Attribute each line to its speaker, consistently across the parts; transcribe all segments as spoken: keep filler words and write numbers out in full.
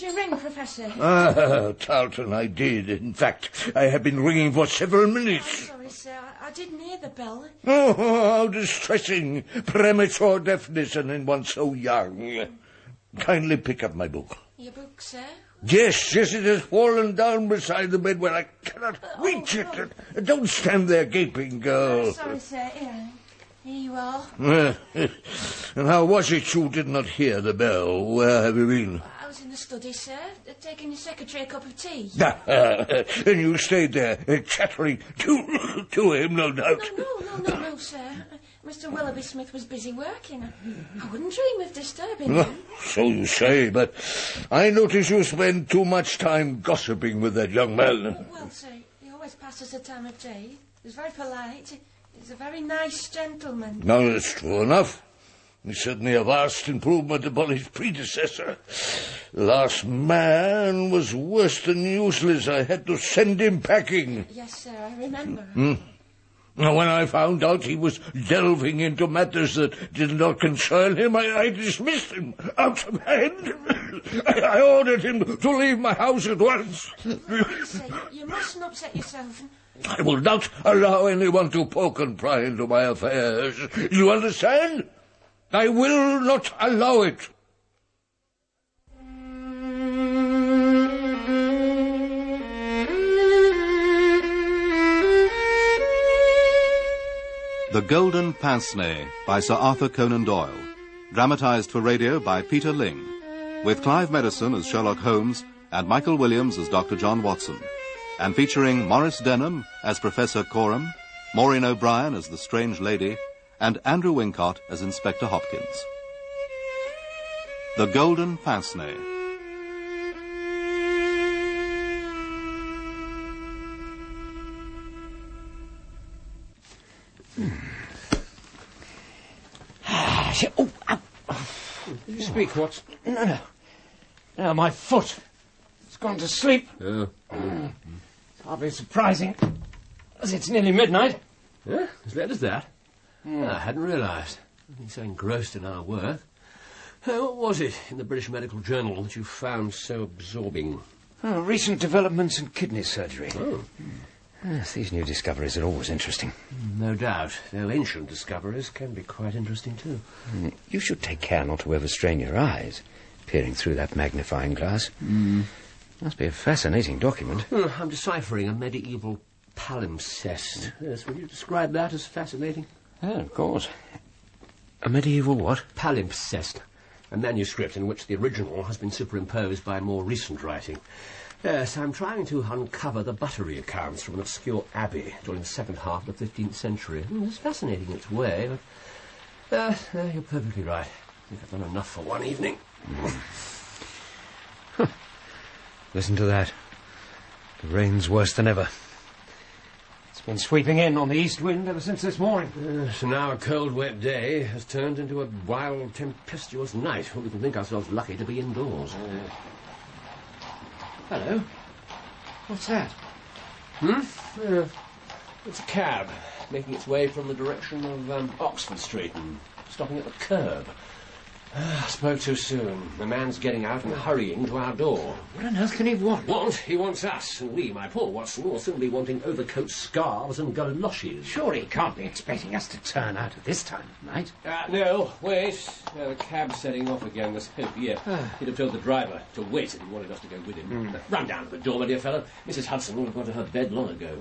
Speaker 1: you ring, Professor?
Speaker 2: Ah, Tarleton, I did. In fact, I have been ringing for several minutes.
Speaker 1: I'm sorry, sir. I, I didn't hear the bell.
Speaker 2: Oh, how distressing. Premature deafness, and in one so young. Kindly pick up my book.
Speaker 1: Your book, sir?
Speaker 2: Yes, yes, it has fallen down beside the bed where I cannot uh, reach oh, it. Oh. Don't stand there gaping, girl.
Speaker 1: Oh, sorry, sir. Here, here you are.
Speaker 2: Uh, and how was it you did not hear the bell? Where have you been?
Speaker 1: I was in the study, sir, taking your secretary a cup of tea.
Speaker 2: And you stayed there, uh, chattering to, to him, no doubt.
Speaker 1: No, no, no, no, no, sir. Mister Willoughby Smith was busy working. I wouldn't dream of disturbing him.
Speaker 2: So you say, but I notice you spend too much time gossiping with that young man.
Speaker 1: Well, sir, he always passes the time of day. He's very polite. He's a very nice gentleman.
Speaker 2: No, that's true enough. He's certainly a vast improvement upon his predecessor. The last man was worse than useless. I had to send him packing.
Speaker 1: Yes, sir, I remember.
Speaker 2: Mm. When I found out he was delving into matters that did not concern him, I, I dismissed him out of hand. I, I ordered him to leave my house at once.
Speaker 1: Please, you mustn't upset yourself.
Speaker 2: I will not allow anyone to poke and pry into my affairs. You understand? I will not allow it.
Speaker 3: The Golden Pince-Nez by Sir Arthur Conan Doyle, dramatised for radio by Peter Ling, with Clive Medicine as Sherlock Holmes and Michael Williams as Doctor John Watson, and featuring Maurice Denham as Professor Coram, Maureen O'Brien as the Strange Lady, and Andrew Wincott as Inspector Hopkins. The Golden Pince-Nez.
Speaker 4: Oh, ow. Did you speak, Watson? No, no. No, my foot. It's gone to sleep.
Speaker 5: Oh.
Speaker 4: It's hardly surprising, as it's nearly midnight.
Speaker 5: Yeah, as late as that? Mm. I hadn't realised. I've been so engrossed in our work. Uh, what was it in the British Medical Journal that you found so absorbing?
Speaker 4: Oh, recent developments in kidney surgery.
Speaker 5: Oh.
Speaker 4: Yes, these new discoveries are always interesting.
Speaker 5: No doubt, though ancient discoveries can be quite interesting too.
Speaker 4: Mm. You should take care not to overstrain your eyes, peering through that magnifying glass.
Speaker 5: Mm.
Speaker 4: Must be a fascinating document.
Speaker 5: Well, I'm deciphering a medieval palimpsest. Yes, would you describe that as fascinating?
Speaker 4: Oh, of course. A medieval what?
Speaker 5: Palimpsest. A manuscript in which the original has been superimposed by more recent writing. Yes, I'm trying to uncover the buttery accounts from an obscure abbey during the second half of the fifteenth century. Mm, it's fascinating in its way, but... Uh, uh, you're perfectly right. I think I've done enough for one evening.
Speaker 4: Mm. Huh. Listen to that. The rain's worse than ever. It's been sweeping in on the east wind ever since this morning.
Speaker 5: Uh, so now a cold, wet day has turned into a wild, tempestuous night. We can think ourselves lucky to be indoors. Uh, Hello.
Speaker 4: What's that?
Speaker 5: Hmm? Uh, it's a cab making its way from the direction of um, Oxford Street and stopping at the curb. Uh, spoke too soon. The man's getting out and hurrying to our door.
Speaker 4: What on earth can he want?
Speaker 5: Want? He wants us, and we, my poor Watson, will soon be wanting overcoats, scarves, and galoshes.
Speaker 4: Surely he can't be expecting us to turn out at this time of night.
Speaker 5: Uh, no, wait. Uh, the cab's setting off again, let's hope, yeah. He'd have told the driver to wait if he wanted us to go with him. Mm. Uh, run down to the door, my dear fellow. Missus Hudson will have gone to her bed long ago.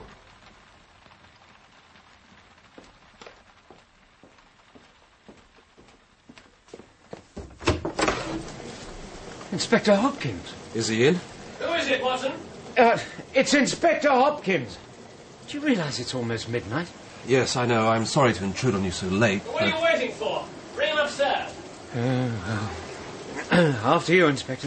Speaker 4: Inspector Hopkins.
Speaker 6: Is he in?
Speaker 5: Who is it, Watson?
Speaker 4: Uh, it's Inspector Hopkins. Do you realise it's almost midnight?
Speaker 6: Yes, I know. I'm sorry to intrude on you so late.
Speaker 5: What but... are you waiting for? Bring him upstairs.
Speaker 4: Uh, well. After you, Inspector.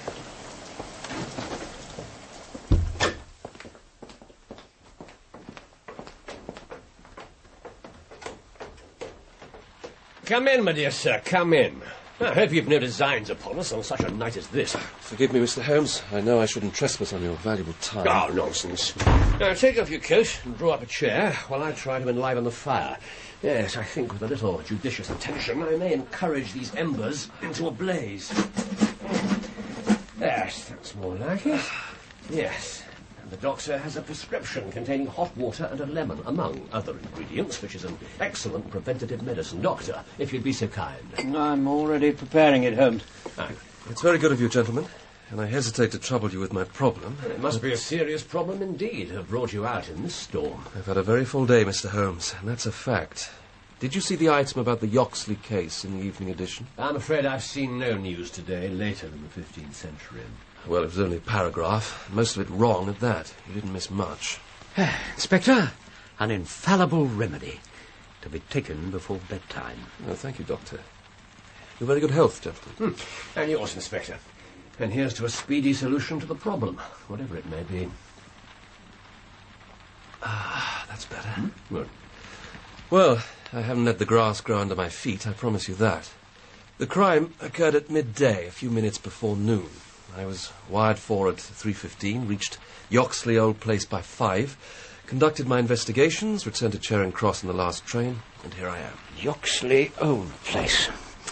Speaker 5: Come in, my dear sir, come in. I hope you've no designs upon us on such a night as this.
Speaker 6: Forgive me, Mister Holmes. I know I shouldn't trespass on your valuable time.
Speaker 5: Oh, nonsense. Now, take off your coat and draw up a chair while I try to enliven the fire. Yes, I think with a little judicious attention I may encourage these embers into a blaze. Yes, that's more like it. Yes. And the doctor has a prescription containing hot water and a lemon, among other ingredients, which is an excellent preventative medicine. Doctor, if you'd be so kind.
Speaker 4: I'm already preparing it, Holmes.
Speaker 5: Ah,
Speaker 6: It's very good of you, gentlemen, and I hesitate to trouble you with my problem.
Speaker 5: it must be a serious problem indeed to have brought you out in this storm.
Speaker 6: I've had a very full day, Mister Holmes, and that's a fact. Did you see the item about the Yoxley case in the evening edition?
Speaker 5: I'm afraid I've seen no news today later than the fifteenth century.
Speaker 6: Well, it was only a paragraph, most of it wrong at that. You didn't miss much.
Speaker 4: Inspector, an infallible remedy to be taken before bedtime.
Speaker 6: Oh, thank you, Doctor. Your very good health, gentlemen.
Speaker 5: Hmm. And yours, Inspector. And here's to a speedy solution to the problem, whatever it may be.
Speaker 6: Ah, that's better.
Speaker 5: Hmm? Good.
Speaker 6: Well, I haven't let the grass grow under my feet, I promise you that. The crime occurred at midday, a few minutes before noon. I was wired for at three fifteen, reached Yoxley Old Place by five, conducted my investigations, returned to Charing Cross on the last train, and here I am.
Speaker 4: Yoxley Old Place.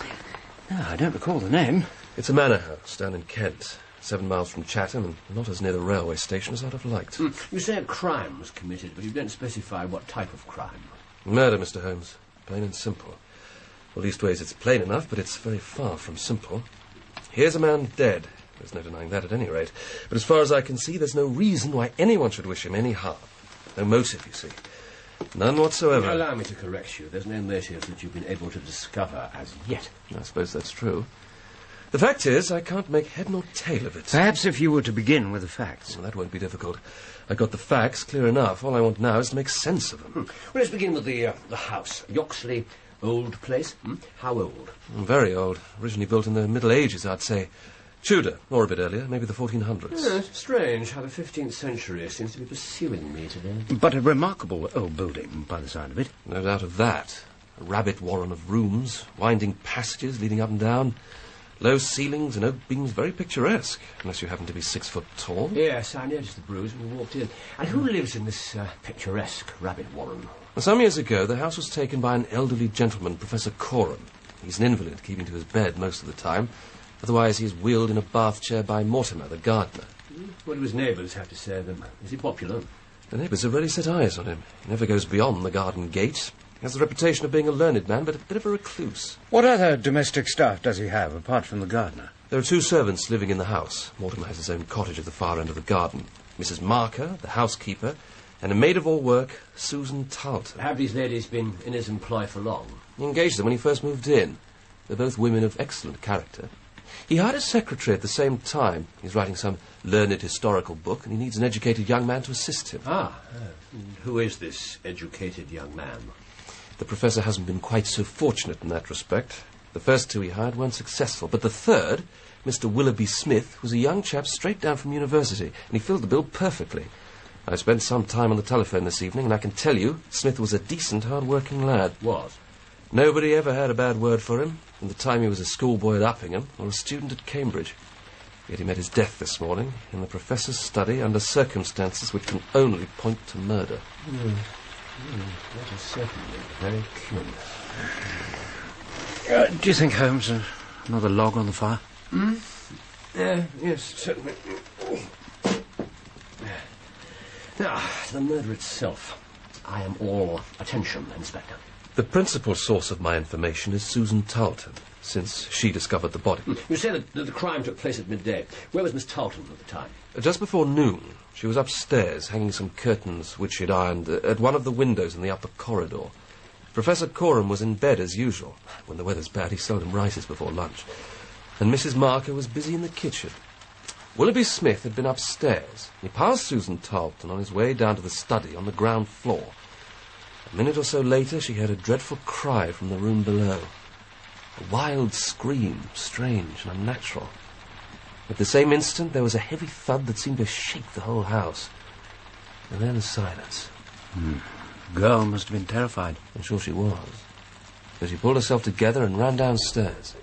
Speaker 4: No, I don't recall the name.
Speaker 6: It's a manor house down in Kent, seven miles from Chatham, and not as near the railway station as I'd have liked.
Speaker 5: Hmm. You say a crime was committed, but you don't specify what type of crime.
Speaker 6: Murder, Mister Holmes. Plain and simple. Well, leastways, it's plain enough, but it's very far from simple. Here's a man dead. There's no denying that at any rate. But as far as I can see, there's no reason why anyone should wish him any harm. No motive, you see. None whatsoever.
Speaker 5: Allow me to correct you. There's no motive that you've been able to discover as yet.
Speaker 6: I suppose that's true. The fact is, I can't make head nor tail of it.
Speaker 4: Perhaps if you were to begin with the facts.
Speaker 6: Well, that won't be difficult. I got the facts clear enough. All I want now is to make sense of them.
Speaker 5: Hmm. Well, let's begin with the uh, the house. Yoxley Old Place. Hmm? How old?
Speaker 6: Very old. Originally built in the Middle Ages, I'd say. Tudor, or a bit earlier, maybe the fourteen hundreds.
Speaker 5: Yes, strange how the fifteenth century seems to be pursuing me today.
Speaker 4: But a remarkable old building, by the sound of it.
Speaker 6: No doubt of that. A rabbit warren of rooms, winding passages leading up and down, low ceilings and oak beams, very picturesque, unless you happen to be six foot tall.
Speaker 5: Yes, I noticed the bruise when we walked in. And who lives in this uh, picturesque rabbit warren?
Speaker 6: Some years ago, the house was taken by an elderly gentleman, Professor Coram. He's an invalid, keeping to his bed most of the time. Otherwise, he's wheeled in a bath chair by Mortimer, the gardener.
Speaker 5: What do his neighbours have to say of him? Is he popular?
Speaker 6: The neighbours have really set eyes on him. He never goes beyond the garden gate. He has the reputation of being a learned man, but a bit of a recluse.
Speaker 4: What other domestic staff does he have, apart from the gardener?
Speaker 6: There are two servants living in the house. Mortimer has his own cottage at the far end of the garden. Missus Marker, the housekeeper, and a maid-of-all-work, Susan Tarleton.
Speaker 5: Have these ladies been in his employ for long?
Speaker 6: He engaged them when he first moved in. They're both women of excellent character. He hired a secretary at the same time. He's writing some learned historical book, and he needs an educated young man to assist him.
Speaker 5: Ah, uh, and who is this educated young man?
Speaker 6: The professor hasn't been quite so fortunate in that respect. The first two he hired weren't successful, but the third, Mister Willoughby Smith, was a young chap straight down from university, and he filled the bill perfectly. I spent some time on the telephone this evening, and I can tell you Smith was a decent, hard-working lad.
Speaker 5: Was?
Speaker 6: Nobody ever had a bad word for him from the time he was a schoolboy at Uppingham or a student at Cambridge. Yet he met his death this morning in the professor's study under circumstances which can only point to murder.
Speaker 5: Mm. Mm, that is certainly very curious.
Speaker 4: Uh, do you think, Holmes, uh, another log on the fire?
Speaker 5: Hmm? Uh, yes, certainly. Now, the murder itself. I am all attention, Inspector.
Speaker 6: The principal source of my information is Susan Tarleton, since she discovered the body.
Speaker 5: You say that, that the crime took place at midday. Where was Miss Tarleton at the time?
Speaker 6: Just before noon, she was upstairs, hanging some curtains which she'd ironed uh, at one of the windows in the upper corridor. Professor Coram was in bed as usual. When the weather's bad, he seldom rises before lunch. And Missus Marker was busy in the kitchen. Willoughby Smith had been upstairs. He passed Susan Tarleton on his way down to the study on the ground floor. A minute or so later, she heard a dreadful cry from the room below. A wild scream, strange and unnatural. At the same instant, there was a heavy thud that seemed to shake the whole house. And then silence.
Speaker 4: Hmm. The girl must have been terrified.
Speaker 6: I'm sure she was. So she pulled herself together and ran downstairs.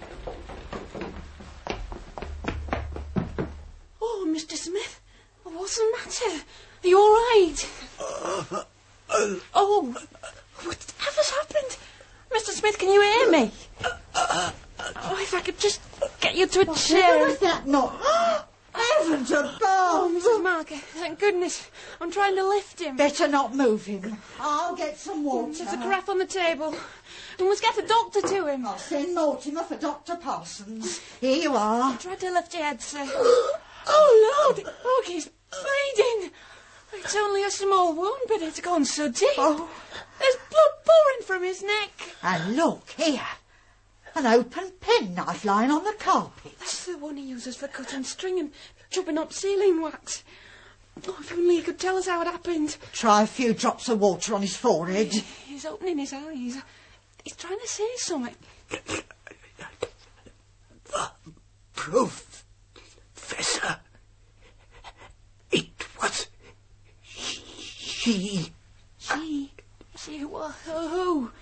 Speaker 1: Oh, Mister Smith, what's the matter? Are you all right?
Speaker 2: Uh, uh,
Speaker 1: Oh, whatever's happened? Mister Smith, can you hear me?
Speaker 2: Uh,
Speaker 1: Oh, if I could just get you to a
Speaker 7: What
Speaker 1: chair.
Speaker 7: was that not? Heavens above!
Speaker 1: Oh, Missus Marker, thank goodness. I'm trying to lift him.
Speaker 7: Better not move him. I'll get some water.
Speaker 1: There's a carafe on the table. We must get a doctor to him.
Speaker 7: I'll send Mortimer for Doctor Parsons. Here you are.
Speaker 1: Try to lift your head, sir. Oh, Lord! Oh, he's bleeding. It's only a small wound, but it's gone so deep.
Speaker 7: Oh.
Speaker 1: There's blood pouring from his neck.
Speaker 7: And look, here. An open penknife lying on the carpet.
Speaker 1: That's the one he uses for cutting string and chopping up sealing wax. Oh, if only he could tell us how it happened.
Speaker 7: Try a few drops of water on his forehead.
Speaker 1: He's opening his eyes. He's trying to say something.
Speaker 2: Professor. It was she.
Speaker 1: She? She who? Who?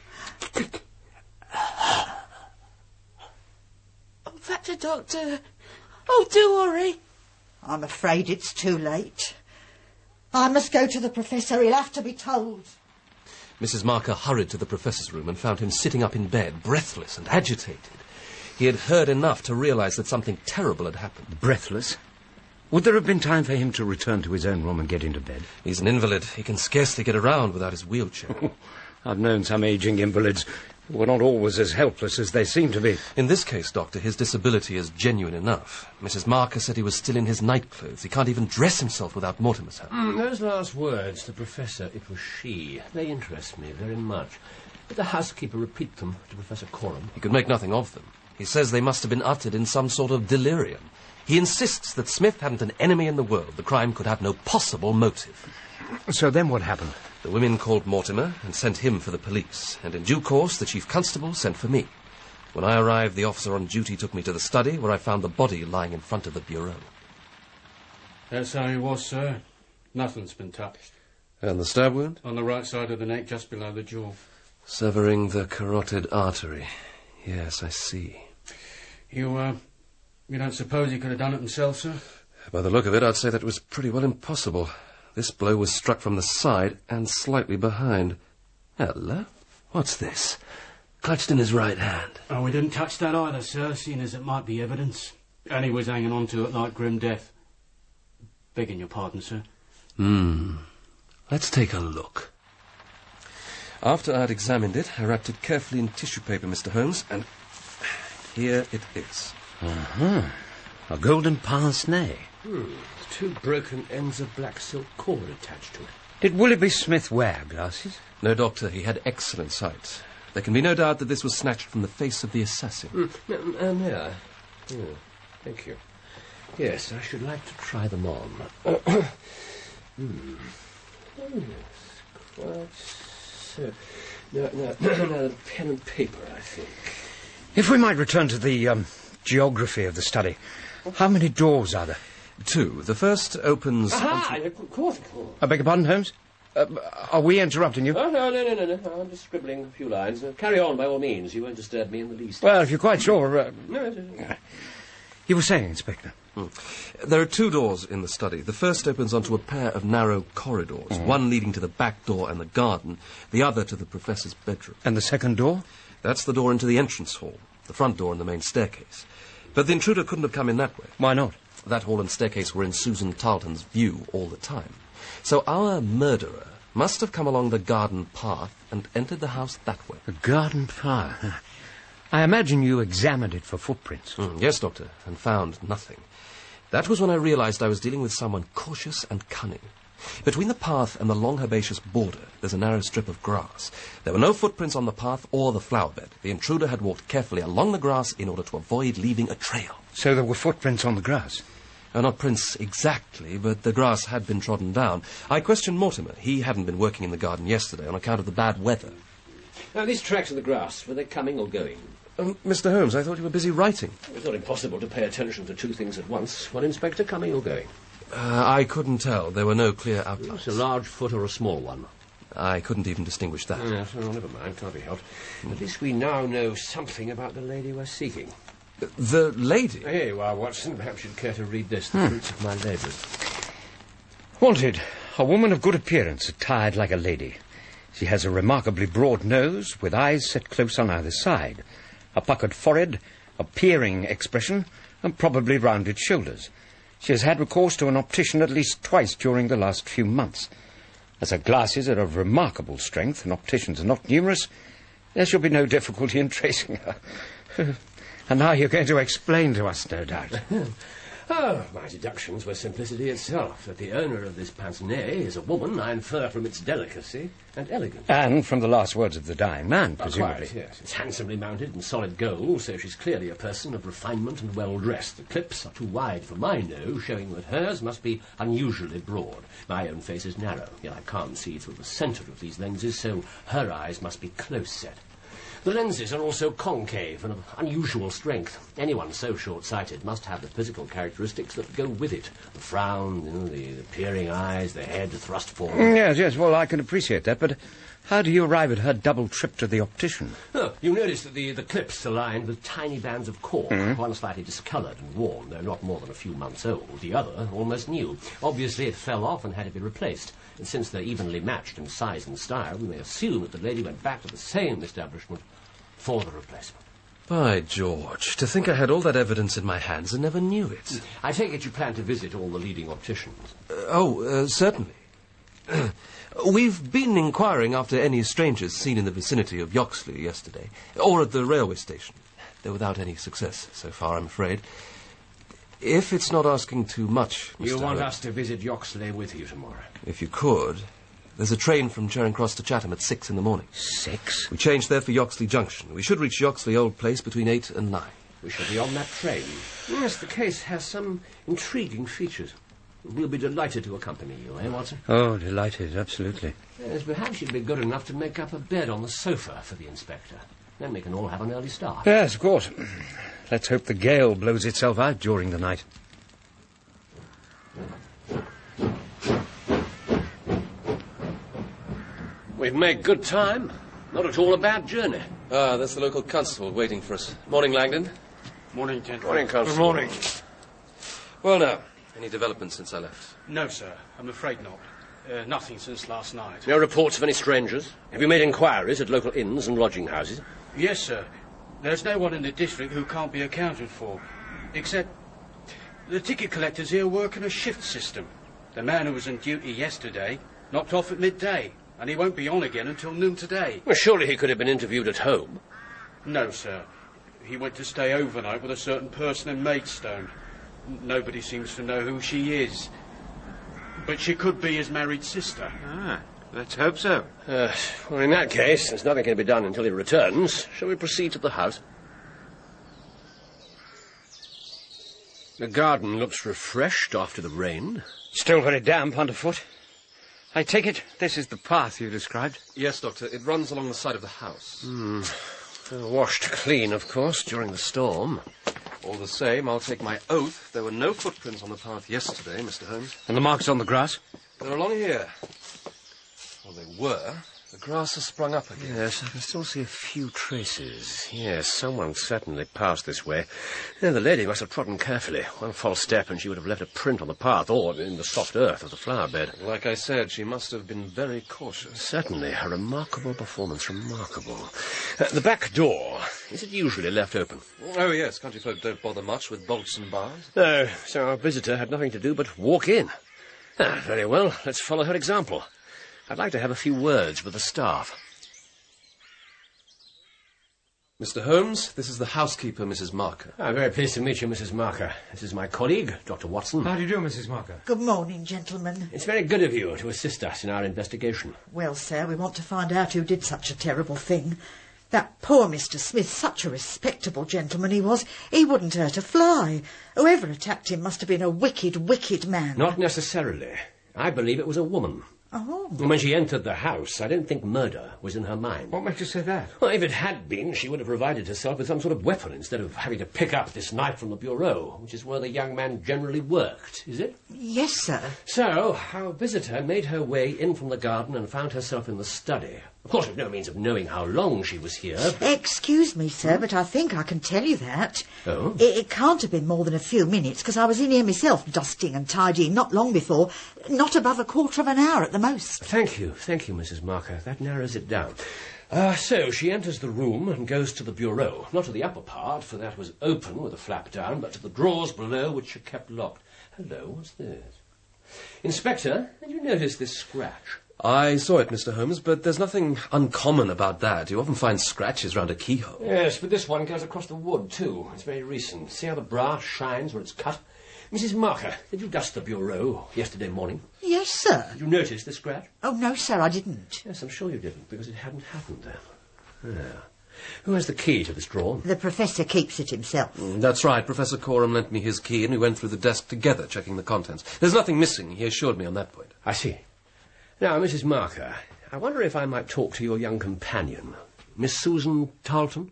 Speaker 1: Oh, that's a doctor. Oh, do hurry.
Speaker 7: I'm afraid it's too late. I must go to the professor. He'll have to be told.
Speaker 6: Missus Marker hurried to the professor's room and found him sitting up in bed, breathless and agitated. He had heard enough to realise that something terrible had happened.
Speaker 4: Breathless? Would there have been time for him to return to his own room and get into bed?
Speaker 6: He's an invalid. He can scarcely get around without his wheelchair.
Speaker 4: I've known some ageing invalids who were not always as helpless as they seem to be.
Speaker 6: In this case, Doctor, his disability is genuine enough. Missus Marker said he was still in his nightclothes. He can't even dress himself without Mortimer's help.
Speaker 5: Mm, those last words, the professor, it was she. They interest me very much. Did the housekeeper repeat them to Professor Coram?
Speaker 6: He could make nothing of them. He says they must have been uttered in some sort of delirium. He insists that Smith hadn't an enemy in the world. The crime could have no possible motive.
Speaker 4: So then what happened?
Speaker 6: The women called Mortimer and sent him for the police, and in due course the chief constable sent for me. When I arrived, the officer on duty took me to the study, where I found the body lying in front of the bureau.
Speaker 8: That's how he was, sir. Nothing's been touched.
Speaker 6: And the stab wound?
Speaker 8: On the right side of the neck, just below the jaw.
Speaker 6: Severing the carotid artery. Yes, I see.
Speaker 8: You, uh, you don't suppose he could have done it himself, sir?
Speaker 6: By the look of it, I'd say that was pretty well impossible. This blow was struck from the side and slightly behind. Hello? What's this? Clutched in his right hand.
Speaker 8: Oh, we didn't touch that either, sir, seeing as it might be evidence. And he was hanging on to it like grim death. Begging your pardon, sir.
Speaker 6: Hmm. Let's take a look. After I'd examined it, I wrapped it carefully in tissue paper, Mister Holmes, and here it is.
Speaker 4: Uh-huh. A golden pince-nez.
Speaker 5: Hmm. Two broken ends of black silk cord attached to it.
Speaker 4: Did Willoughby Smith wear glasses?
Speaker 6: No, Doctor. He had excellent sight. There can be no doubt that this was snatched from the face of the assassin.
Speaker 5: Mm. Um, um, yeah. yeah. Thank you. Yes, I should like to try them on. hmm. Oh, yes. Quite so. No, no, no, pen and paper, I think.
Speaker 4: If we might return to the um, geography of the study. How many doors are there?
Speaker 6: Two. The first opens...
Speaker 5: Aha! Onto... Of course, of course.
Speaker 4: I beg your pardon, Holmes? Uh, are we interrupting you?
Speaker 5: Oh, no, no, no, no, no. I'm just scribbling a few lines. Uh, carry on, by all means. You won't disturb me in the least.
Speaker 4: Well, if you're quite sure... Uh...
Speaker 5: No, no, no.
Speaker 4: You were saying, Inspector?
Speaker 6: Hmm. There are two doors in the study. The first opens onto a pair of narrow corridors, mm. one leading to the back door and the garden, the other to the professor's bedroom.
Speaker 4: And the second door?
Speaker 6: That's the door into the entrance hall, the front door and the main staircase. But the intruder couldn't have come in that way.
Speaker 4: Why not?
Speaker 6: That hall and staircase were in Susan Tarleton's view all the time. So our murderer must have come along the garden path and entered the house that way.
Speaker 4: The garden path? I imagine you examined it for footprints.
Speaker 6: Mm, yes, Doctor, and found nothing. That was when I realised I was dealing with someone cautious and cunning. Between the path and the long herbaceous border, there's a narrow strip of grass. There were no footprints on the path or the flower bed. The intruder had walked carefully along the grass in order to avoid leaving a trail.
Speaker 4: So there were footprints on the grass?
Speaker 6: Uh, not prints exactly, but the grass had been trodden down. I questioned Mortimer. He hadn't been working in the garden yesterday on account of the bad weather.
Speaker 5: Now, these tracks in the grass, were they coming or going?
Speaker 6: Um, Mister Holmes, I thought you were busy writing.
Speaker 5: It's not impossible to pay attention to two things at once. One Inspector, coming or going?
Speaker 6: Uh, I couldn't tell. There were no clear outlines.
Speaker 5: It's a large foot or a small one?
Speaker 6: I couldn't even distinguish that.
Speaker 5: Yes, well, never mind. Can't be helped. At least we now know something about the lady we're seeking.
Speaker 6: Uh, the lady?
Speaker 5: Here you are, Watson. Perhaps you'd care to read this, the hmm. fruits of my labours.
Speaker 4: Wanted. A woman of good appearance, attired like a lady. She has a remarkably broad nose, with eyes set close on either side, a puckered forehead, a peering expression, and probably rounded shoulders. She has had recourse to an optician at least twice during the last few months. As her glasses are of remarkable strength and opticians are not numerous, there shall be no difficulty in tracing her. And now you're going to explain to us, no doubt.
Speaker 5: Oh, my deductions were simplicity itself. That the owner of this pince-nez is a woman, I infer from its delicacy and elegance.
Speaker 4: And from the last words of the dying man, presumably.
Speaker 5: Quite, yes. It's handsomely mounted in solid gold, so she's clearly a person of refinement and well-dressed. The clips are too wide for my nose, showing that hers must be unusually broad. My own face is narrow, yet I can't see through the centre of these lenses, so her eyes must be close-set. The lenses are also concave and of unusual strength. Anyone so short-sighted must have the physical characteristics that go with it. The frown, you know, the, the peering eyes, the head thrust forward.
Speaker 4: Yes, yes, well, I can appreciate that, but how do you arrive at her double trip to the optician?
Speaker 5: Oh, you notice that the, the clips are lined with tiny bands of cork,
Speaker 4: Mm-hmm.
Speaker 5: one slightly discoloured and worn, though not more than a few months old, the other almost new. Obviously it fell off and had to be replaced. And since they're evenly matched in size and style, we may assume that the lady went back to the same establishment for the replacement.
Speaker 6: By George, to think I had all that evidence in my hands and never knew it.
Speaker 5: I take it you plan to visit all the leading opticians.
Speaker 6: Uh, oh, uh, certainly. We've been inquiring after any strangers seen in the vicinity of Yoxley yesterday, or at the railway station, though without any success so far, I'm afraid. If it's not asking too much, Mister
Speaker 5: You want
Speaker 6: Howard,
Speaker 5: us to visit Yoxley with you tomorrow?
Speaker 6: If you could. There's a train from Charing Cross to Chatham at six in the morning.
Speaker 4: Six?
Speaker 6: We changed there for Yoxley Junction. We should reach Yoxley Old Place between eight and nine.
Speaker 5: We shall be on that train. Yes, the case has some intriguing features. We'll be delighted to accompany you, eh, Watson?
Speaker 4: Oh, delighted, absolutely.
Speaker 5: Yes, perhaps you'd be good enough to make up a bed on the sofa for the inspector. Then we can all have an early start.
Speaker 4: Yes, of course. Let's hope the gale blows itself out during the night.
Speaker 5: We've made good time. Not at all a bad journey.
Speaker 6: Ah, there's the local constable waiting for us. Morning, Langdon.
Speaker 8: Morning, gentlemen.
Speaker 5: Morning, Constable.
Speaker 8: morning.
Speaker 6: Well, now, any developments since I left?
Speaker 8: No, sir, I'm afraid not. Uh, nothing since last night.
Speaker 5: No reports of any strangers? Have you made inquiries at local inns and lodging houses?
Speaker 8: Yes, sir. There's no one in the district who can't be accounted for, except the ticket collectors here work in a shift system. The man who was on duty yesterday knocked off at midday, and he won't be on again until noon today.
Speaker 5: Well, surely he could have been interviewed at home.
Speaker 8: No, sir. He went to stay overnight with a certain person in Maidstone. Nobody seems to know who she is. But she could be his married sister.
Speaker 4: Ah, let's hope so.
Speaker 5: Uh, well, in that case, there's nothing can be done until he returns. Shall we proceed to the house? The garden looks refreshed after the rain.
Speaker 4: Still very damp underfoot. I take it this is the path you described?
Speaker 6: Yes, Doctor. It runs along the side of the house.
Speaker 5: Hmm. Uh, washed clean, of course, during the storm.
Speaker 6: All the same, I'll take my oath there were no footprints on the path yesterday, Mister Holmes.
Speaker 4: And the marks on the grass?
Speaker 6: They're along here. Well, they were. The grass has sprung up again.
Speaker 5: Yes, I can still see a few traces. Yes, someone certainly passed this way. Yeah, the lady must have trodden carefully. One false step and she would have left a print on the path or in the soft earth of the flower bed.
Speaker 6: Like I said, she must have been very cautious.
Speaker 5: Certainly, a remarkable performance, remarkable. Uh, the back door, is it usually left open?
Speaker 6: Oh, yes, country folk don't bother much with bolts and bars.
Speaker 5: No, so our visitor had nothing to do but walk in. Ah, very well, let's follow her example. I'd like to have a few words with the staff.
Speaker 6: Mister Holmes, this is the housekeeper, Missus Marker.
Speaker 5: I'm very pleased to meet you, Missus Marker. This is my colleague, Doctor Watson.
Speaker 4: How do you do, Missus Marker?
Speaker 7: Good morning, gentlemen.
Speaker 5: It's very good of you to assist us in our investigation.
Speaker 7: Well, sir, we want to find out who did such a terrible thing. That poor Mister Smith, such a respectable gentleman he was, he wouldn't hurt a fly. Whoever attacked him must have been a wicked, wicked man.
Speaker 5: Not necessarily. I believe it was a woman.
Speaker 7: Oh.
Speaker 5: And when she entered the house, I don't think murder was in her mind.
Speaker 4: What makes you say that?
Speaker 5: Well, if it had been, she would have provided herself with some sort of weapon instead of having to pick up this knife from the bureau, which is where the young man generally worked, is it?
Speaker 7: Yes, sir.
Speaker 5: So, our visitor made her way in from the garden and found herself in the study. Of course, we've no means of knowing how long she was here.
Speaker 7: Excuse me, sir, but I think I can tell you that.
Speaker 5: Oh?
Speaker 7: It, it can't have been more than a few minutes, because I was in here myself, dusting and tidying not long before, not above a quarter of an hour at the the most.
Speaker 5: Thank you, thank you, Missus Marker. That narrows it down. Uh, so, she enters the room and goes to the bureau. Not to the upper part, for that was open with a flap down, but to the drawers below, which are kept locked. Hello, what's this? Inspector, did you notice this scratch?
Speaker 6: I saw it, Mister Holmes, but there's nothing uncommon about that. You often find scratches round a keyhole.
Speaker 5: Yes, but this one goes across the wood, too. It's very recent. See how the brass shines where it's cut? Missus Marker, did you dust the bureau yesterday morning?
Speaker 7: Yes, sir.
Speaker 5: Did you notice the scratch?
Speaker 7: Oh, no, sir, I didn't.
Speaker 5: Yes, I'm sure you didn't, because it hadn't happened then. Yeah. Who has the key to this drawer?
Speaker 7: The Professor keeps it himself.
Speaker 6: Mm, that's right. Professor Coram lent me his key and we went through the desk together, checking the contents. There's nothing missing. He assured me on that point.
Speaker 5: I see. Now, Missus Marker, I wonder if I might talk to your young companion, Miss Susan Tarleton?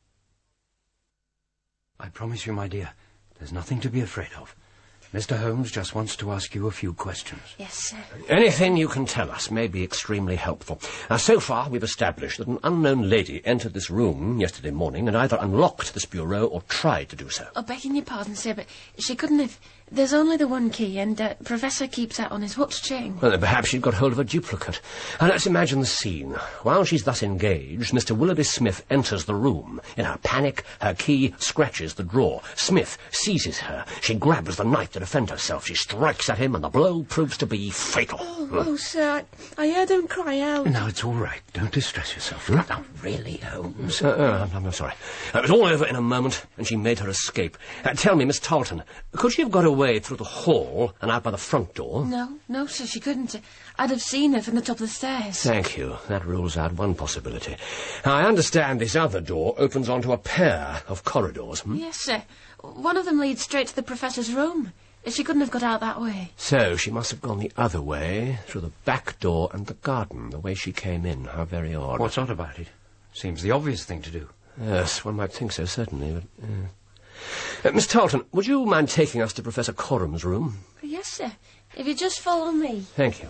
Speaker 4: I promise you, my dear, there's nothing to be afraid of. Mister Holmes just wants to ask you a few questions.
Speaker 1: Yes, sir.
Speaker 5: Anything you can tell us may be extremely helpful. Now, so far, we've established that an unknown lady entered this room yesterday morning and either unlocked this bureau or tried to do so.
Speaker 1: Oh, begging your pardon, sir, but she couldn't have... There's only the one key, and uh, Professor keeps that on his watch chain.
Speaker 5: Well, then perhaps she'd got hold of a duplicate. Now, let's imagine the scene. While she's thus engaged, Mister Willoughby Smith enters the room. In her panic, her key scratches the drawer. Smith seizes her. She grabs the knife to defend herself. She strikes at him, and the blow proves to be fatal.
Speaker 1: Oh, oh sir, I, I heard him cry out.
Speaker 4: No, it's all right. Don't distress yourself.
Speaker 5: Hmm? Now, really, Holmes? Uh, uh, I'm, I'm sorry. Uh, it was all over in a moment, and she made her escape. Uh, tell me, Miss Tarleton, could she have got away through the hall and out by the front door?
Speaker 1: No, no, sir, she couldn't. I'd have seen her from the top of the stairs.
Speaker 5: Thank you. That rules out one possibility. Now, I understand this other door opens onto a pair of corridors. Hmm?
Speaker 1: Yes, sir. One of them leads straight to the Professor's room. She couldn't have got out that way.
Speaker 5: So she must have gone the other way, through the back door and the garden, the way she came in. How very odd.
Speaker 4: What's odd about it? Seems the obvious thing to do.
Speaker 5: Yes, one might think so, certainly, but... Uh... Uh, Miss Tarleton, would you mind taking us to Professor Coram's room?
Speaker 1: Yes, sir. If you just follow me.
Speaker 5: Thank you.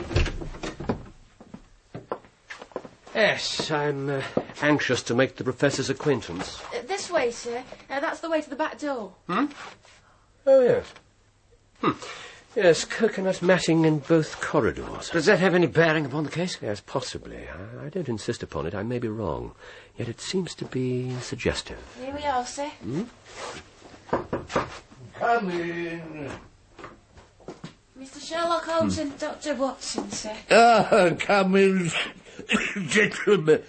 Speaker 5: Yes, I'm uh, anxious to make the Professor's acquaintance.
Speaker 1: Uh, this way, sir. Uh, that's the way to the back door.
Speaker 5: Hmm? Oh, yes. Hmm. Yes, coconut matting in both corridors.
Speaker 4: Does that have any bearing upon the case?
Speaker 5: Yes, possibly. I, I don't insist upon it. I may be wrong. Yet it seems to be suggestive.
Speaker 1: Here we are, sir.
Speaker 5: Hmm?
Speaker 2: Come in.
Speaker 1: Mister Sherlock Holmes hmm. and Doctor Watson, sir.
Speaker 2: Ah, come in, gentlemen.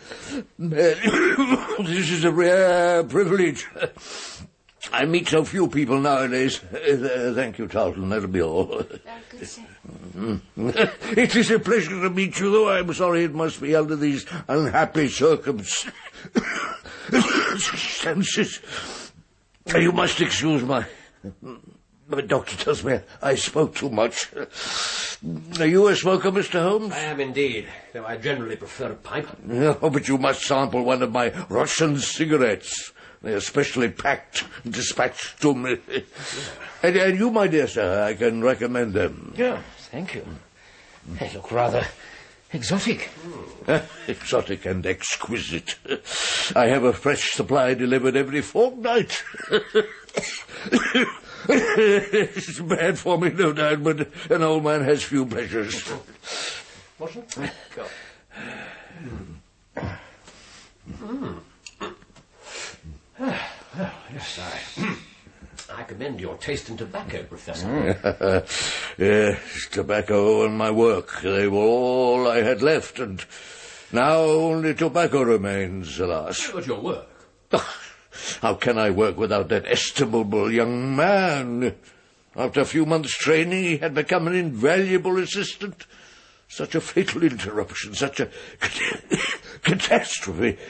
Speaker 2: This is a rare privilege. I meet so few people nowadays. Uh, thank you, Tarleton. That'll be all.
Speaker 1: Oh, good, sir.
Speaker 2: It is a pleasure to meet you, though I'm sorry it must be under these unhappy circumstances. You must excuse my... The doctor tells me I spoke too much. Are you a smoker, Mister Holmes?
Speaker 5: I am indeed, though I generally prefer a pipe.
Speaker 2: Oh, but you must sample one of my Russian cigarettes. They are specially packed and dispatched to me. Yeah. And, and you, my dear sir, I can recommend them.
Speaker 4: Yeah, thank you. They look rather exotic.
Speaker 2: Uh, exotic and exquisite. I have a fresh supply delivered every fortnight. It's bad for me, no doubt, but an old man has few pleasures.
Speaker 5: Watson? Go. Mm. Mm. Well, yes, I... I commend your taste in tobacco, Professor.
Speaker 2: Yes, tobacco and my work. They were all I had left, and now only tobacco remains, alas.
Speaker 5: But your work?
Speaker 2: How can I work without that estimable young man? After a few months' training, he had become an invaluable assistant. Such a fatal interruption, such a catastrophe.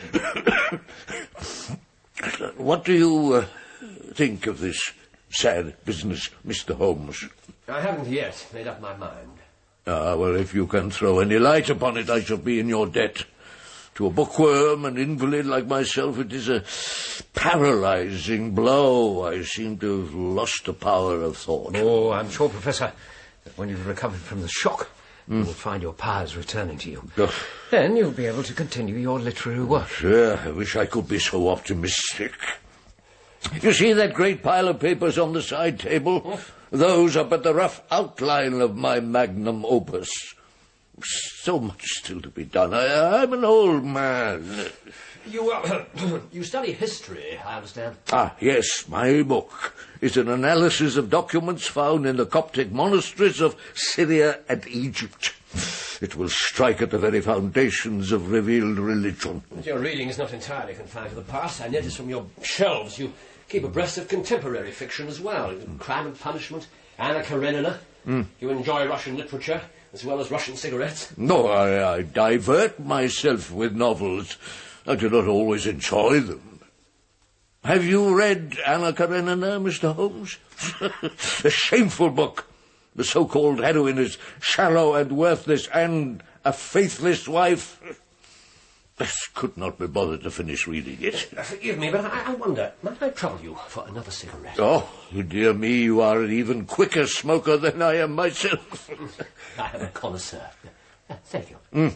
Speaker 2: What do you uh, think of this sad business, Mister Holmes?
Speaker 5: I haven't yet made up my mind.
Speaker 2: Ah, well, if you can throw any light upon it, I shall be in your debt. To a bookworm, an invalid like myself, it is a paralyzing blow. I seem to have lost the power of thought.
Speaker 4: Oh, I'm sure, Professor, that when you've recovered from the shock, mm. you will find your powers returning to you.
Speaker 2: Oh.
Speaker 4: Then you'll be able to continue your literary work.
Speaker 2: Sure, I wish I could be so optimistic. You see that great pile of papers on the side table? Oh. Those are but the rough outline of my magnum opus. So much still to be done. I, I'm an old man.
Speaker 5: You, uh, you study history, I understand.
Speaker 2: Ah, yes, my book is an analysis of documents found in the Coptic monasteries of Syria and Egypt. It will strike at the very foundations of revealed religion.
Speaker 5: But your reading is not entirely confined to the past. I notice from your shelves you keep abreast of contemporary fiction as well. Crime and Punishment, Anna Karenina. Mm. You enjoy Russian literature as well as Russian cigarettes.
Speaker 2: No, I, I divert myself with novels. I do not always enjoy them. Have you read Anna Karenina, Mister Holmes? A shameful book. The so-called heroine is shallow and worthless and a faithless wife. I could not be bothered to finish reading it.
Speaker 5: Uh, forgive me, but I, I wonder, might I trouble you for another cigarette?
Speaker 2: Oh, dear me, you are an even quicker smoker than I am myself.
Speaker 5: I am a connoisseur. Uh, thank you.
Speaker 2: Mm.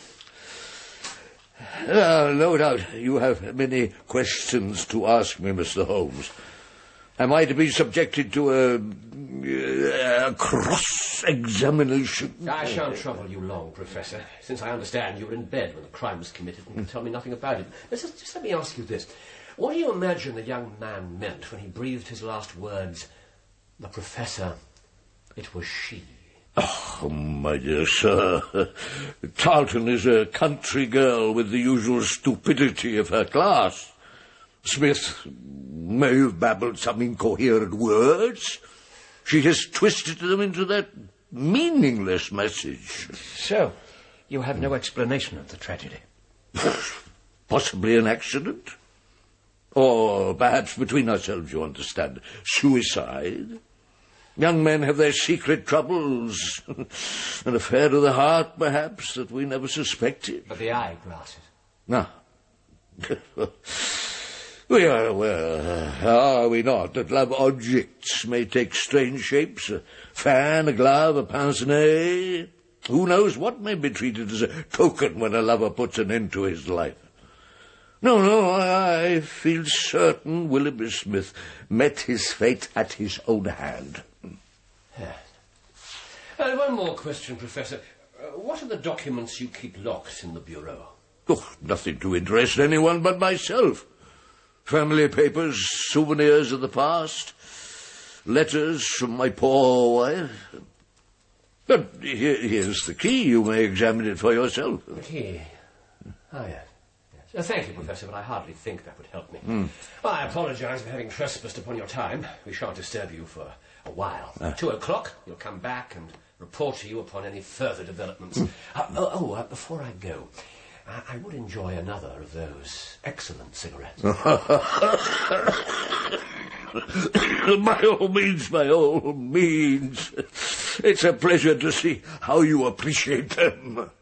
Speaker 2: Uh, no doubt you have many questions to ask me, Mister Holmes. Am I to be subjected to a, a cross-examination?
Speaker 5: I shan't trouble you long, Professor, since I understand you were in bed when the crime was committed and can tell me nothing about it. Just, just let me ask you this. What do you imagine the young man meant when he breathed his last words, "The Professor, it was she"?
Speaker 2: Oh, my dear sir, Tarleton is a country girl with the usual stupidity of her class. Smith may have babbled some incoherent words. She has twisted them into that meaningless message.
Speaker 4: So, you have no explanation of the tragedy?
Speaker 2: Possibly an accident. Or perhaps between ourselves, you understand, suicide. Young men have their secret troubles. An affair of the heart, perhaps, that we never suspected.
Speaker 5: But the eyeglasses?
Speaker 2: No. We are aware, are we not, that love objects may take strange shapes? A fan, a glove, a pince-nez. Who knows what may be treated as a token when a lover puts an end to his life? No, no, I, I feel certain Willoughby Smith met his fate at his own hand.
Speaker 5: Yeah. Uh, one more question, Professor. Uh, what are the documents you keep locked in the bureau?
Speaker 2: Oh, nothing to interest anyone but myself. Family papers, souvenirs of the past, letters from my poor wife. But here, here's the key. You may examine it for yourself.
Speaker 5: The key? Oh, yes. yes. Uh, thank you, Professor, but I hardly think that would help me.
Speaker 2: Mm.
Speaker 5: Well, I apologise for having trespassed upon your time. We shan't disturb you for a while.
Speaker 2: Ah.
Speaker 5: Two o'clock, you'll come back and report to you upon any further developments. Mm. Uh, oh, oh uh, before I go, I, I would enjoy another of those excellent cigarettes.
Speaker 2: By all means, by all means. It's a pleasure to see how you appreciate them.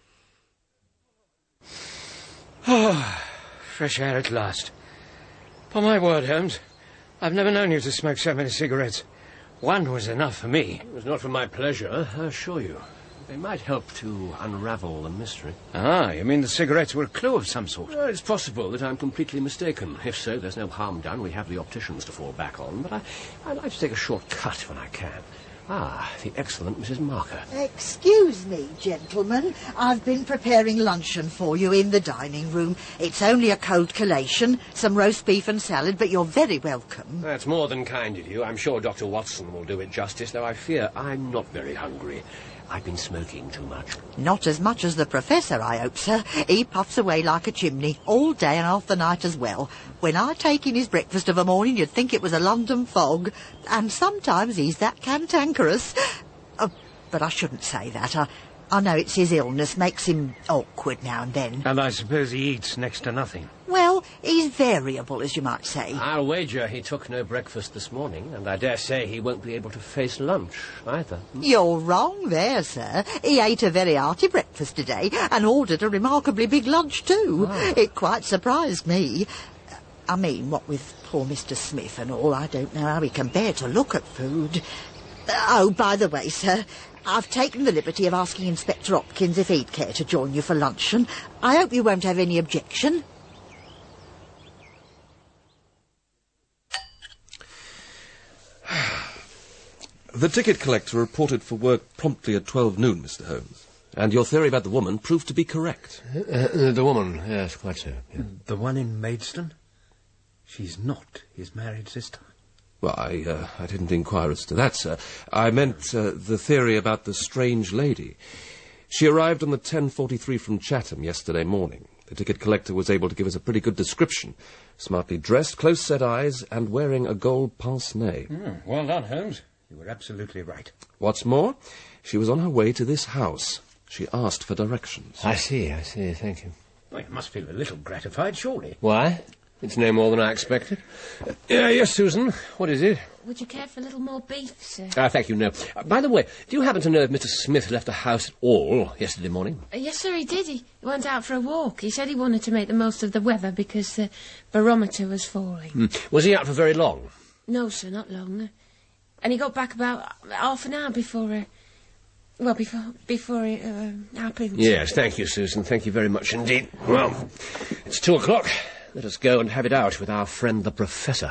Speaker 4: Oh, fresh air at last. Upon my word, Holmes, I've never known you to smoke so many cigarettes. One was enough for me.
Speaker 5: It was not for my pleasure, I assure you. They might help to unravel the mystery.
Speaker 4: Ah, you mean the cigarettes were a clue of some sort?
Speaker 5: Well, it's possible that I'm completely mistaken. If so, there's no harm done. We have the opticians to fall back on. But I, I like to take a short cut when I can. Ah, the excellent Missus Marker.
Speaker 7: Excuse me, gentlemen. I've been preparing luncheon for you in the dining room. It's only a cold collation, some roast beef and salad, but you're very welcome.
Speaker 5: That's more than kind of you. I'm sure Doctor Watson will do it justice, though I fear I'm not very hungry. I've been smoking too much.
Speaker 7: Not as much as the Professor, I hope, sir. He puffs away like a chimney, all day and half the night as well. When I take in his breakfast of a morning, you'd think it was a London fog. And sometimes he's that cantankerous. Oh, but I shouldn't say that. I, I know it's his illness, makes him awkward now and then.
Speaker 4: And I suppose he eats next to nothing.
Speaker 7: Well, he's variable, as you might say.
Speaker 5: I'll wager he took no breakfast this morning, and I dare say he won't be able to face lunch either.
Speaker 7: You're wrong there, sir. He ate a very hearty breakfast today and ordered a remarkably big lunch, too.
Speaker 5: Oh.
Speaker 7: It quite surprised me. I mean, what with poor Mister Smith and all, I don't know how he can bear to look at food. Oh, by the way, sir, I've taken the liberty of asking Inspector Hopkins if he'd care to join you for luncheon. I hope you won't have any objection.
Speaker 6: The ticket collector reported for work promptly at twelve noon, Mister Holmes. And your theory about the woman proved to be correct.
Speaker 5: Uh, uh, the woman, yes, quite so. Yeah.
Speaker 4: The one in Maidstone? She's not his married sister.
Speaker 6: Well, I, uh, I didn't inquire as to that, sir. I meant uh, the theory about the strange lady. She arrived on the ten forty-three from Chatham yesterday morning. The ticket collector was able to give us a pretty good description. Smartly dressed, close-set eyes, and wearing a gold pince-nez.
Speaker 4: Mm, well done, Holmes. You were absolutely right.
Speaker 6: What's more, she was on her way to this house. She asked for directions.
Speaker 5: I see, I see. Thank you.
Speaker 4: Well, you must feel a little gratified, surely.
Speaker 5: Why? It's no more than I expected. Uh, yes, Susan, what is it?
Speaker 9: Would you care for a little more beef, sir?
Speaker 5: Ah, thank you, no. Uh, by the way, do you happen to know if Mister Smith left the house at all yesterday morning?
Speaker 9: Uh, yes, sir, he did. He went out for a walk. He said he wanted to make the most of the weather because the barometer was falling.
Speaker 5: Mm. Was he out for very long?
Speaker 9: No, sir, not long. And he got back about half an hour before... Uh, well, before before it uh, happened.
Speaker 5: Yes, thank you, Susan. Thank you very much indeed. Well, it's two o'clock. Let us go and have it out with our friend the Professor.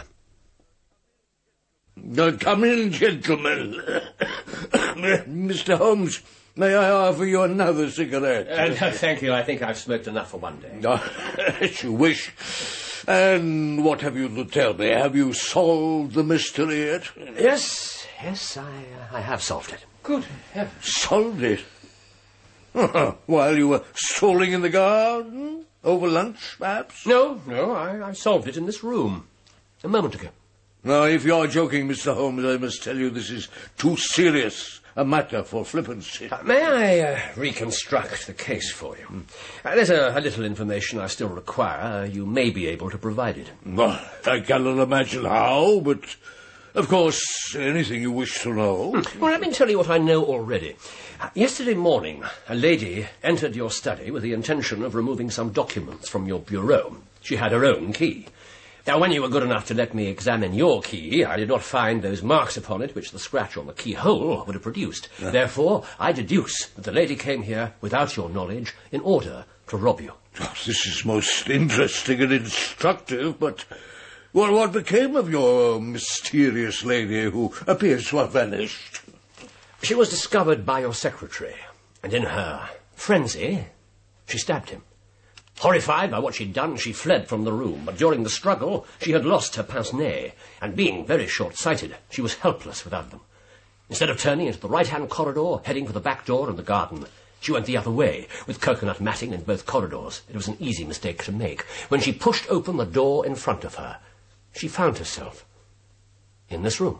Speaker 2: Uh, come in, gentlemen. Mister Holmes, may I offer you another cigarette?
Speaker 5: Uh, no, thank you. I think I've smoked enough for one day.
Speaker 2: Uh, as you wish. And what have you to tell me? Have you solved the mystery yet?
Speaker 5: Yes, yes, I, uh, I have solved it.
Speaker 4: Good heavens.
Speaker 2: Solved it? While you were strolling in the garden? Over lunch, perhaps?
Speaker 5: No, no, I, I solved it in this room. A moment ago.
Speaker 2: Now, if you're joking, Mister Holmes, I must tell you this is too serious a matter for flippancy.
Speaker 5: Uh, may I uh, reconstruct the case for you? Uh, there's a, a little information I still require. Uh, you may be able to provide it.
Speaker 2: Well, I cannot imagine how, but... Of course, anything you wish to know.
Speaker 5: Hmm. Well, let me tell you what I know already. Uh, yesterday morning, a lady entered your study with the intention of removing some documents from your bureau. She had her own key. Now, when you were good enough to let me examine your key, I did not find those marks upon it which the scratch on the keyhole would have produced. Yeah. Therefore, I deduce that the lady came here without your knowledge in order to rob you.
Speaker 2: Oh, this is most interesting and instructive, but... Well, what became of your mysterious lady who appears to have vanished?
Speaker 5: She was discovered by your secretary, and in her frenzy, she stabbed him. Horrified by what she'd done, she fled from the room, but during the struggle, she had lost her pince-nez, and being very short-sighted, she was helpless without them. Instead of turning into the right-hand corridor, heading for the back door in the garden, she went the other way, with coconut matting in both corridors. It was an easy mistake to make. When she pushed open the door in front of her, she found herself in this room.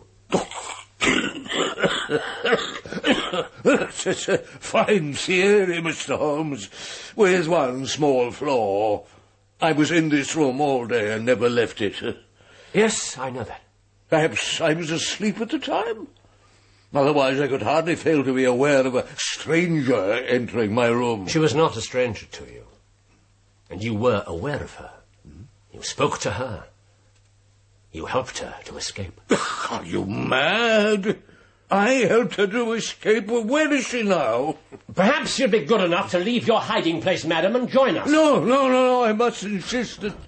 Speaker 2: It's a fine theory, Mister Holmes, with one small flaw. I was in this room all day and never left it.
Speaker 5: Yes, I know that.
Speaker 2: Perhaps I was asleep at the time? Otherwise I could hardly fail to be aware of a stranger entering my room.
Speaker 5: She was not a stranger to you. And you were aware of her. You spoke to her. You helped her to escape.
Speaker 2: Are you mad? I helped her to escape. Well, where is she now?
Speaker 5: Perhaps you'd be good enough to leave your hiding place, madam, and join us.
Speaker 2: No, no, no, no. I must insist that...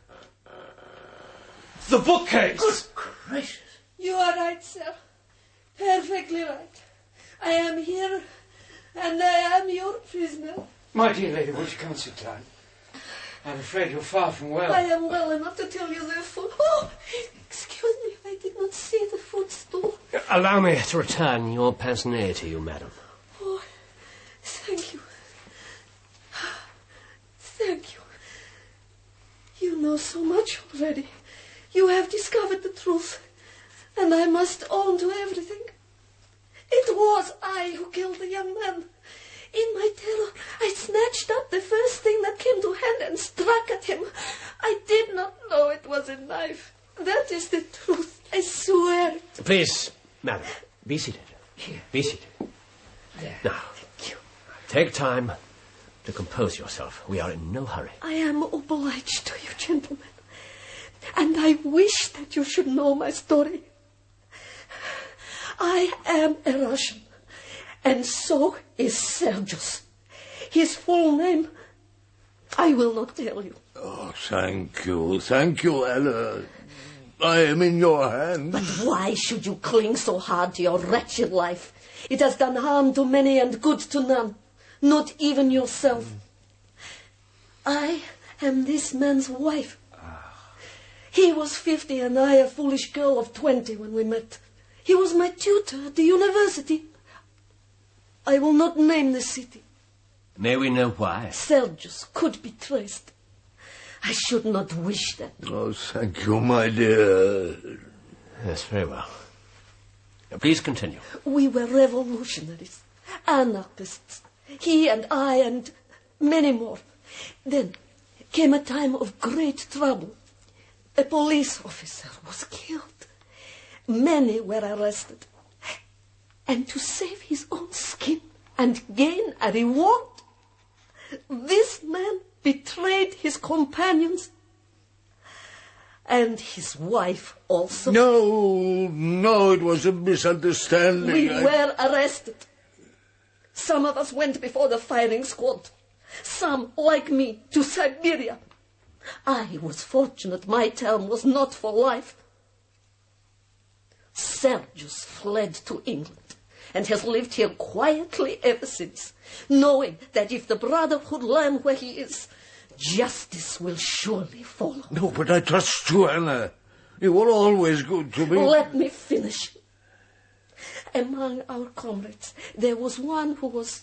Speaker 8: The bookcase!
Speaker 1: Good gracious. You are right, sir. Perfectly right. I am here, and I am your prisoner.
Speaker 4: My dear lady, won't you come and sit down? I'm afraid you're far from well.
Speaker 1: I am well enough to tell you therefore. Oh, excuse me, I did not see the footstool.
Speaker 5: Allow me to return your pince-nez to you, madam.
Speaker 1: Oh, thank you. Thank you. You know so much already. You have discovered the truth, and I must own to everything. It was I who killed the young man. In my terror, I snatched up the first thing that came to hand and struck at him. I did not know it was a knife. That is the truth, I swear.
Speaker 5: Please, madam, be seated.
Speaker 1: Here.
Speaker 5: Be seated.
Speaker 1: There.
Speaker 5: Now,
Speaker 1: Thank you.
Speaker 5: take time to compose yourself. We are in no hurry.
Speaker 1: I am obliged to you, gentlemen, and I wish that you should know my story. I am a Russian, and so is Sergius. His full name, I will not tell you.
Speaker 2: Oh, thank you, thank you, Ella. I am in your hands.
Speaker 1: But why should you cling so hard to your wretched life? It has done harm to many and good to none. Not even yourself. I am this man's wife. He was fifty and I a foolish girl of twenty when we met. He was my tutor at the university. I will not name the city.
Speaker 5: May we know why?
Speaker 1: Sergius could be traced. I should not wish that.
Speaker 2: Oh, thank you, my dear.
Speaker 5: Yes, very well. Now, please continue.
Speaker 1: We were revolutionaries, anarchists. He and I and many more. Then came a time of great trouble. A police officer was killed. Many were arrested. And to save his own skin and gain a reward, this man betrayed his companions and his wife also.
Speaker 2: No, no, it was a misunderstanding.
Speaker 1: We
Speaker 2: I...
Speaker 1: were arrested. Some of us went before the firing squad. Some, like me, to Siberia. I was fortunate my term was not for life. Sergius fled to England and has lived here quietly ever since, knowing that if the Brotherhood learn where he is, justice will surely follow.
Speaker 2: No, but I trust you, Anna. You were always good to me.
Speaker 1: Let me finish. Among our comrades, there was one who was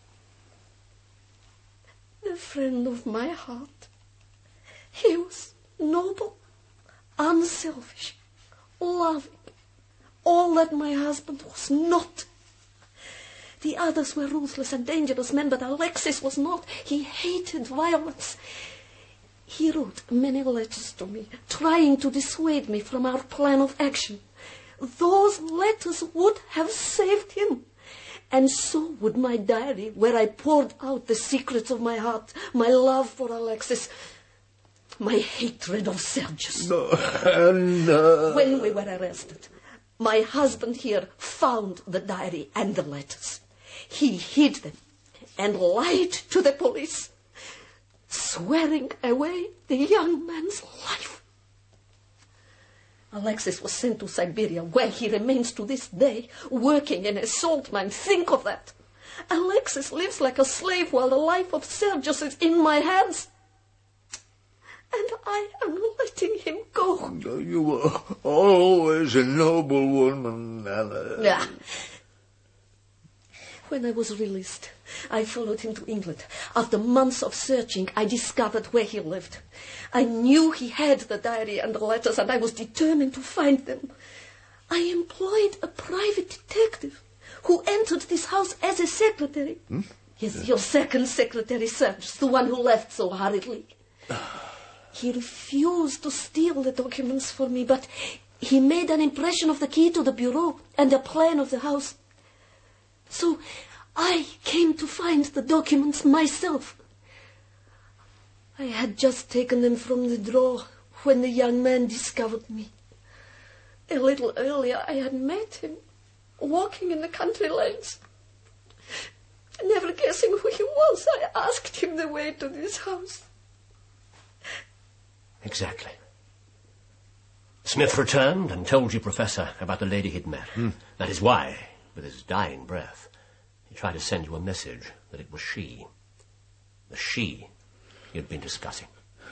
Speaker 1: the friend of my heart. He was noble, unselfish, loving, all that my husband was not. The others were ruthless and dangerous men, but Alexis was not. He hated violence. He wrote many letters to me, trying to dissuade me from our plan of action. Those letters would have saved him. And so would my diary, where I poured out the secrets of my heart, my love for Alexis, my hatred of Sergius.
Speaker 2: No, Anna.
Speaker 1: When we were arrested, my husband here found the diary and the letters. He hid them and lied to the police, swearing away the young man's life. Alexis was sent to Siberia, where he remains to this day, working in a salt mine. Think of that. Alexis lives like a slave while the life of Sergius is in my hands. And I am letting him go.
Speaker 2: You were always a noble woman, Anna.
Speaker 1: Yeah. When I was released, I followed him to England. After months of searching, I discovered where he lived. I knew he had the diary and the letters, and I was determined to find them. I employed a private detective who entered this house as a secretary.
Speaker 2: Hmm?
Speaker 1: Yes, your second secretary, Sergius, the one who left so hurriedly. He refused to steal the documents for me, but he made an impression of the key to the bureau and a plan of the house. So I came to find the documents myself. I had just taken them from the drawer when the young man discovered me. A little earlier I had met him, walking in the country lanes. Never guessing who he was, I asked him the way to this house.
Speaker 5: Exactly. Smith returned and told you, Professor, about the lady he'd met. Hmm. That is why, with his dying breath, he tried to send you a message that it was she, the she you'd been discussing.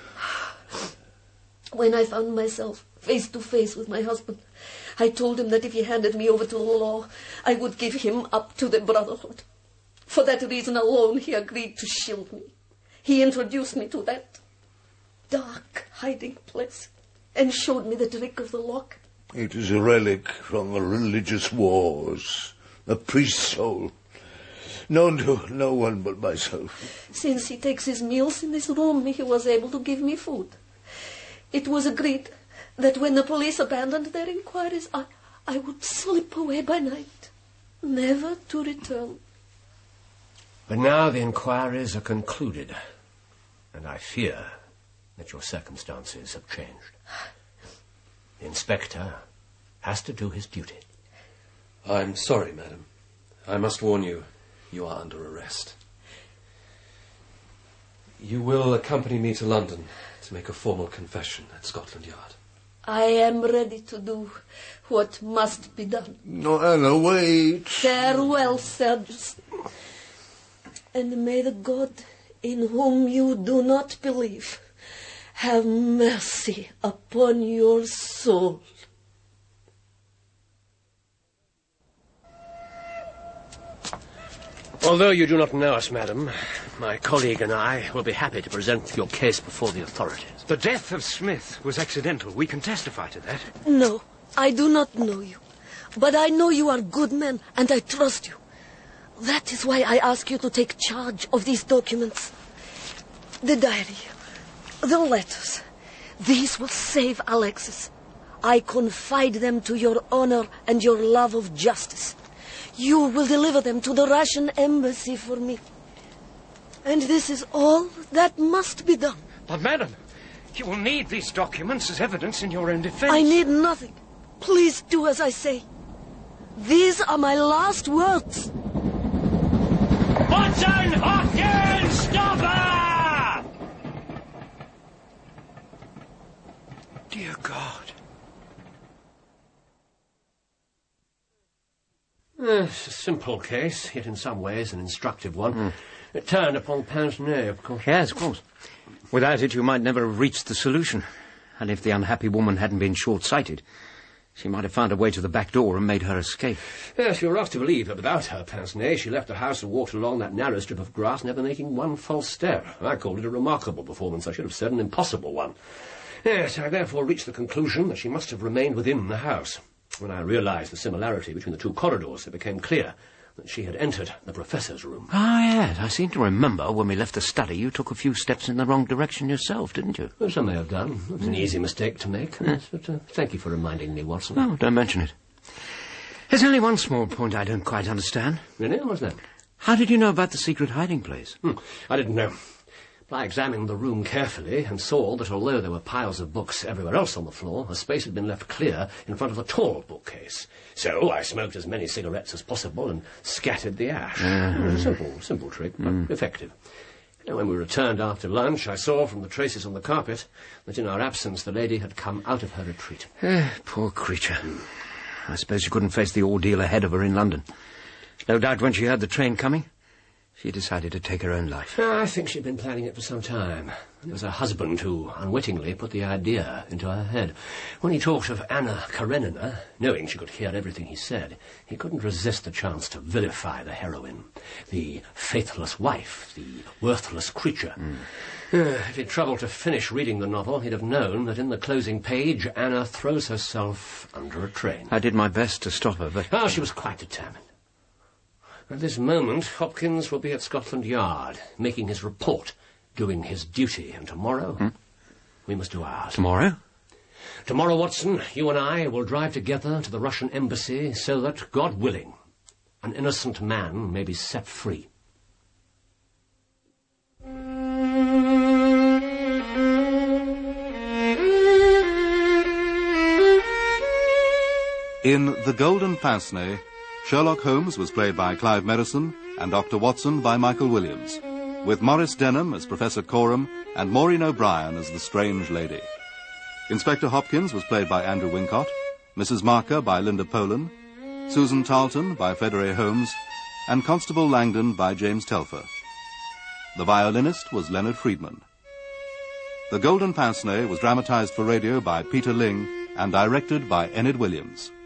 Speaker 1: When I found myself face to face with my husband, I told him that if he handed me over to the law, I would give him up to the Brotherhood. For that reason alone, he agreed to shield me. He introduced me to that dark hiding place and showed me the trick of the lock.
Speaker 2: It is a relic from the religious wars, a priest's soul, known to no one but myself.
Speaker 1: Since he takes his meals in this room, he was able to give me food. It was agreed that when the police abandoned their inquiries, I, I would slip away by night, never to return.
Speaker 5: But now the inquiries are concluded, and I fear that your circumstances have changed. The inspector has to do his duty.
Speaker 6: I'm sorry, madam. I must warn you, you are under arrest. You will accompany me to London to make a formal confession at Scotland Yard.
Speaker 1: I am ready to do what must be done.
Speaker 2: No, Anna, wait.
Speaker 1: Farewell, Sergius. And may the God in whom you do not believe have mercy upon your soul.
Speaker 5: Although you do not know us, madam, my colleague and I will be happy to present your case before the authorities.
Speaker 4: The death of Smith was accidental. We can testify to that.
Speaker 1: No, I do not know you. But I know you are good men, and I trust you. That is why I ask you to take charge of these documents. The diary, the letters. These will save Alexis. I confide them to your honor and your love of justice. You will deliver them to the Russian embassy for me. And this is all that must be done.
Speaker 4: But, madam, you will need these documents as evidence in your own defense.
Speaker 1: I need nothing. Please do as I say. These are my last words.
Speaker 5: Watson! Hopkins! Stop her!
Speaker 4: Dear God.
Speaker 5: It's a simple case, yet in some ways an instructive one. Mm. It turned upon pince nez, of course.
Speaker 4: Yes, of course. Without it, you might never have reached the solution. And if the unhappy woman hadn't been short-sighted, she might have found her way to the back door and made her escape.
Speaker 5: Yes, you're asked to believe that without her pince nez, she left the house and walked along that narrow strip of grass, never making one false step. I called it a remarkable performance. I should have said an impossible one. Yes, I therefore reached the conclusion that she must have remained within the house. When I realised the similarity between the two corridors, it became clear that she had entered the professor's room.
Speaker 4: Ah, yes. I seem to remember when we left the study, you took a few steps in the wrong direction yourself, didn't you?
Speaker 5: Well, some may have done. It was an easy mistake to make. Yes. But uh, thank you for reminding me, Watson.
Speaker 4: Oh, don't mention it. There's only one small point I don't quite understand.
Speaker 5: Really? What's that?
Speaker 4: How did you know about the secret hiding place?
Speaker 5: Hmm. I didn't know. I examined the room carefully and saw that although there were piles of books everywhere else on the floor, a space had been left clear in front of the tall bookcase. So I smoked as many cigarettes as possible and scattered the ash. Uh-huh. It was a simple, simple trick, but mm. effective. And when we returned after lunch, I saw from the traces on the carpet that in our absence the lady had come out of her retreat.
Speaker 4: Uh, poor creature. Mm. I suppose she couldn't face the ordeal ahead of her in London. No doubt when she heard the train coming, she decided to take her own life.
Speaker 5: I think she'd been planning it for some time. It was her husband who unwittingly put the idea into her head. When he talked of Anna Karenina, knowing she could hear everything he said, he couldn't resist the chance to vilify the heroine, the faithless wife, the worthless creature. Mm. Uh, if he'd troubled to finish reading the novel, he'd have known that in the closing page, Anna throws herself under a train.
Speaker 4: I did my best to stop her, but...
Speaker 5: Oh, she was quite determined. At this moment, Hopkins will be at Scotland Yard, making his report, doing his duty. And tomorrow, hmm? we must do ours.
Speaker 4: Tomorrow?
Speaker 5: Tomorrow, Watson, you and I will drive together to the Russian embassy so that, God willing, an innocent man may be set free.
Speaker 3: In The Golden Pince-Nez, Sherlock Holmes was played by Clive Merrison and Doctor Watson by Michael Williams, with Maurice Denham as Professor Coram and Maureen O'Brien as the strange lady. Inspector Hopkins was played by Andrew Wincott, Missus Marker by Linda Polan, Susan Tarleton by Federe Holmes, and Constable Langdon by James Telfer. The violinist was Leonard Friedman. The Golden Pince-Nez was dramatised for radio by Peter Ling and directed by Enid Williams.